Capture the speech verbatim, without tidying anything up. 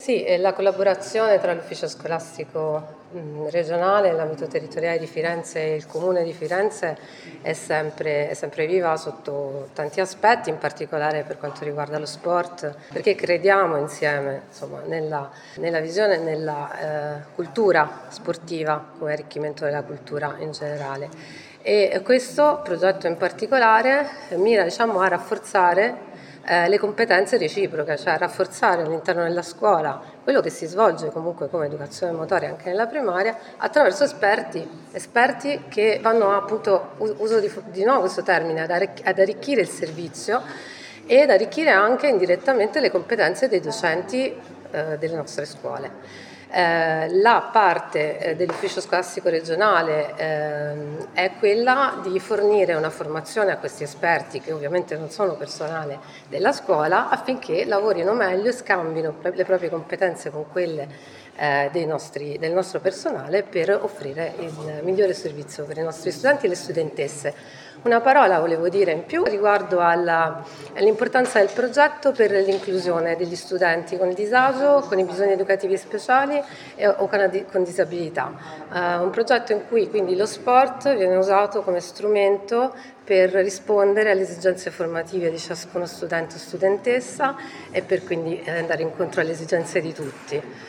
Sì, e la collaborazione tra l'ufficio scolastico mh, regionale, l'ambito territoriale di Firenze e il comune di Firenze è sempre, è sempre viva sotto tanti aspetti, in particolare per quanto riguarda lo sport, perché crediamo insieme, insomma, nella, nella visione e nella eh, cultura sportiva come arricchimento della cultura in generale. E questo progetto in particolare mira, diciamo, a rafforzare eh, le competenze reciproche, cioè rafforzare all'interno della scuola quello che si svolge comunque come educazione motoria anche nella primaria attraverso esperti, esperti che vanno appunto, uso di, di nuovo questo termine, ad, arricch- ad arricchire il servizio e ad arricchire anche indirettamente le competenze dei docenti eh, delle nostre scuole. Eh, la parte eh, dell'ufficio scolastico regionale ehm, è quella di fornire una formazione a questi esperti, che ovviamente non sono personale della scuola, affinché lavorino meglio e scambino le proprie competenze con quelle eh, dei nostri, del nostro personale per offrire il migliore servizio per i nostri studenti e le studentesse. Una parola volevo dire in più riguardo alla, all'importanza del progetto per l'inclusione degli studenti con disagio, con i bisogni educativi speciali e, o con, con disabilità. Uh, un progetto in cui quindi lo sport viene usato come strumento per rispondere alle esigenze formative di ciascuno studente o studentessa e per quindi andare incontro alle esigenze di tutti.